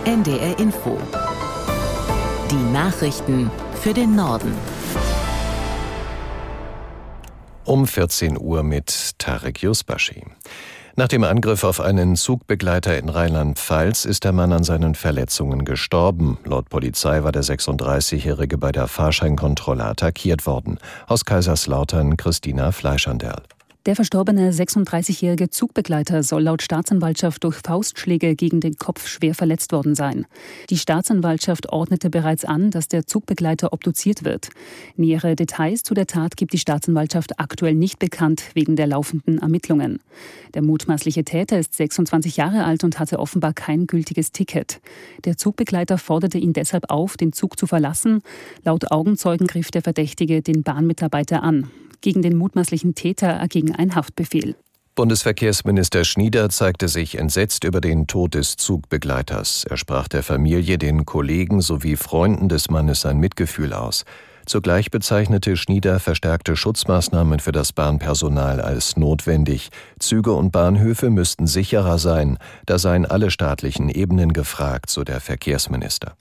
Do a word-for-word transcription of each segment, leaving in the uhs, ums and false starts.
N D R Info. Die Nachrichten für den Norden. Um vierzehn Uhr mit Tarek Yusbashi. Nach dem Angriff auf einen Zugbegleiter in Rheinland-Pfalz ist der Mann an seinen Verletzungen gestorben. Laut Polizei war der sechsunddreißigjährige bei der Fahrscheinkontrolle attackiert worden. Aus Kaiserslautern Christina Fleischanderl. Der verstorbene sechsunddreißigjährige Zugbegleiter soll laut Staatsanwaltschaft durch Faustschläge gegen den Kopf schwer verletzt worden sein. Die Staatsanwaltschaft ordnete bereits an, dass der Zugbegleiter obduziert wird. Nähere Details zu der Tat gibt die Staatsanwaltschaft aktuell nicht bekannt, wegen der laufenden Ermittlungen. Der mutmaßliche Täter ist sechsundzwanzig Jahre alt und hatte offenbar kein gültiges Ticket. Der Zugbegleiter forderte ihn deshalb auf, den Zug zu verlassen. Laut Augenzeugen griff der Verdächtige den Bahnmitarbeiter an. Gegen den mutmaßlichen Täter erging ein Haftbefehl. Bundesverkehrsminister Schnieder zeigte sich entsetzt über den Tod des Zugbegleiters. Er sprach der Familie, den Kollegen sowie Freunden des Mannes sein Mitgefühl aus. Zugleich bezeichnete Schnieder verstärkte Schutzmaßnahmen für das Bahnpersonal als notwendig. Züge und Bahnhöfe müssten sicherer sein. Da seien alle staatlichen Ebenen gefragt, so der Verkehrsminister.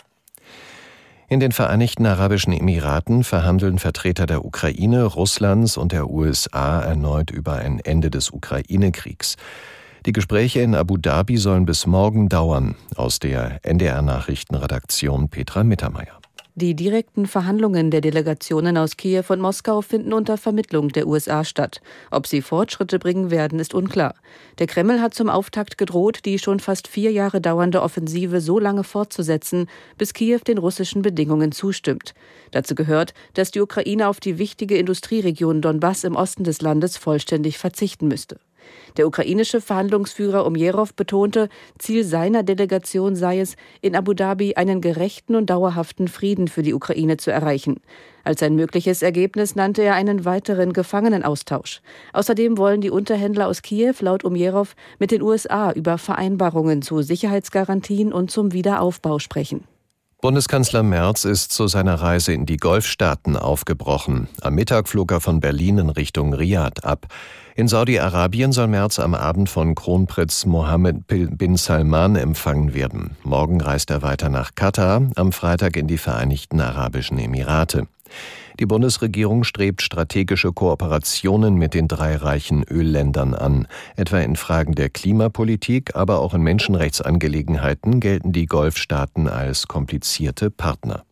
In den Vereinigten Arabischen Emiraten verhandeln Vertreter der Ukraine, Russlands und der U S A erneut über ein Ende des Ukraine-Kriegs. Die Gespräche in Abu Dhabi sollen bis morgen dauern. Aus der N D R-Nachrichtenredaktion Petra Mittermeier. Die direkten Verhandlungen der Delegationen aus Kiew und Moskau finden unter Vermittlung der U S A statt. Ob sie Fortschritte bringen werden, ist unklar. Der Kreml hat zum Auftakt gedroht, die schon fast vier Jahre dauernde Offensive so lange fortzusetzen, bis Kiew den russischen Bedingungen zustimmt. Dazu gehört, dass die Ukraine auf die wichtige Industrieregion Donbass im Osten des Landes vollständig verzichten müsste. Der ukrainische Verhandlungsführer Umjerow betonte, Ziel seiner Delegation sei es, in Abu Dhabi einen gerechten und dauerhaften Frieden für die Ukraine zu erreichen. Als ein mögliches Ergebnis nannte er einen weiteren Gefangenenaustausch. Außerdem wollen die Unterhändler aus Kiew laut Umjerow mit den U S A über Vereinbarungen zu Sicherheitsgarantien und zum Wiederaufbau sprechen. Bundeskanzler Merz ist zu seiner Reise in die Golfstaaten aufgebrochen. Am Mittag flog er von Berlin in Richtung Riad ab. In Saudi-Arabien soll Merz am Abend von Kronprinz Mohammed bin Salman empfangen werden. Morgen reist er weiter nach Katar, am Freitag in die Vereinigten Arabischen Emirate. Die Bundesregierung strebt strategische Kooperationen mit den drei reichen Ölländern an. Etwa in Fragen der Klimapolitik, aber auch in Menschenrechtsangelegenheiten gelten die Golfstaaten als komplizierte Partner.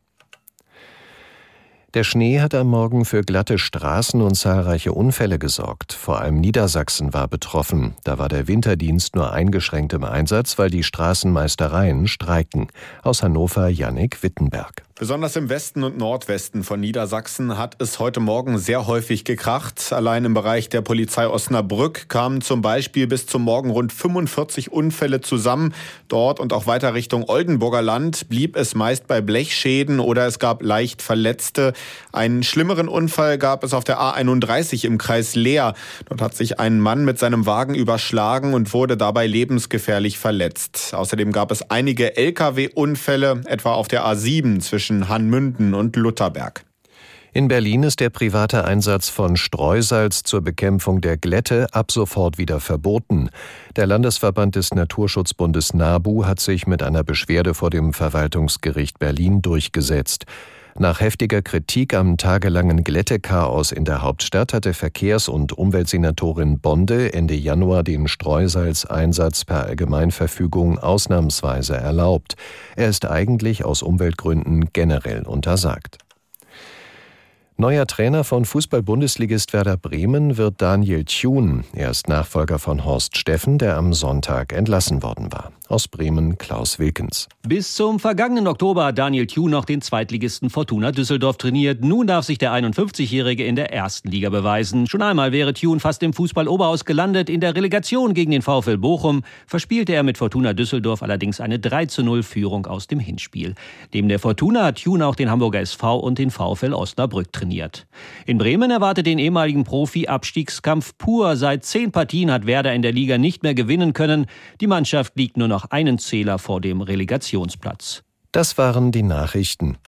Der Schnee hat am Morgen für glatte Straßen und zahlreiche Unfälle gesorgt. Vor allem Niedersachsen war betroffen. Da war der Winterdienst nur eingeschränkt im Einsatz, weil die Straßenmeistereien streiken. Aus Hannover Jannik Wittenberg. Besonders im Westen und Nordwesten von Niedersachsen hat es heute Morgen sehr häufig gekracht. Allein im Bereich der Polizei Osnabrück kamen zum Beispiel bis zum Morgen rund fünfundvierzig Unfälle zusammen. Dort und auch weiter Richtung Oldenburger Land blieb es meist bei Blechschäden oder es gab leicht Verletzte. Einen schlimmeren Unfall gab es auf der A einunddreißig im Kreis Leer. Dort hat sich ein Mann mit seinem Wagen überschlagen und wurde dabei lebensgefährlich verletzt. Außerdem gab es einige L K W-Unfälle, etwa auf der A sieben zwischen Hanmünden und Lutherberg. In Berlin ist der private Einsatz von Streusalz zur Bekämpfung der Glätte ab sofort wieder verboten. Der Landesverband des Naturschutzbundes NABU hat sich mit einer Beschwerde vor dem Verwaltungsgericht Berlin durchgesetzt. Nach heftiger Kritik am tagelangen Glättechaos in der Hauptstadt hatte Verkehrs- und Umweltsenatorin Bonde Ende Januar den Streusalzeinsatz per Allgemeinverfügung ausnahmsweise erlaubt. Er ist eigentlich aus Umweltgründen generell untersagt. Neuer Trainer von Fußball-Bundesligist Werder Bremen wird Daniel Thun. Er ist Nachfolger von Horst Steffen, der am Sonntag entlassen worden war. Aus Bremen Klaus Wilkens. Bis zum vergangenen Oktober hat Daniel Thun noch den Zweitligisten Fortuna Düsseldorf trainiert. Nun darf sich der einundfünfzigjährige in der ersten Liga beweisen. Schon einmal wäre Thun fast im Fußball-Oberhaus gelandet. In der Relegation gegen den VfL Bochum verspielte er mit Fortuna Düsseldorf allerdings eine drei zu null Führung aus dem Hinspiel. Neben der Fortuna hat Thun auch den Hamburger S V und den VfL Osnabrück trainiert. In Bremen erwartet den ehemaligen Profi Abstiegskampf pur. Seit zehn Partien hat Werder in der Liga nicht mehr gewinnen können. Die Mannschaft liegt nur noch einen Zähler vor dem Relegationsplatz. Das waren die Nachrichten.